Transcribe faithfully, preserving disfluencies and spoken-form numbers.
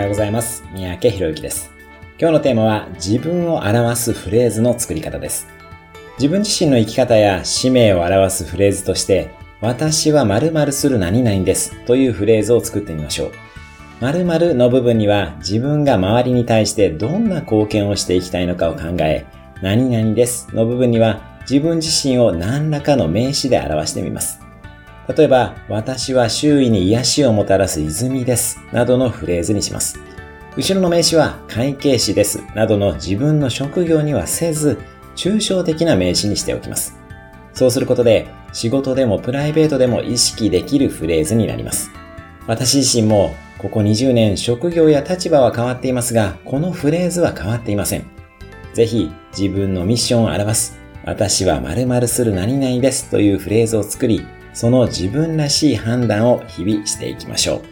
ようございます。三宅宏之です。今日のテーマは自分を表すフレーズの作り方です。自分自身の生き方や使命を表すフレーズとして、私は〇〇する何々ですというフレーズを作ってみましょう。〇〇の部分には自分が周りに対してどんな貢献をしていきたいのかを考え、何々ですの部分には自分自身を何らかの名詞で表してみます。例えば、私は周囲に癒しをもたらす泉ですなどのフレーズにします。後ろの名詞は会計士ですなどの自分の職業にはせず、抽象的な名詞にしておきます。そうすることで、仕事でもプライベートでも意識できるフレーズになります。私自身も、ここにじゅうねん職業や立場は変わっていますが、このフレーズは変わっていません。ぜひ、自分のミッションを表す、私は〇〇する何々ですというフレーズを作り、その自分らしい判断を日々していきましょう。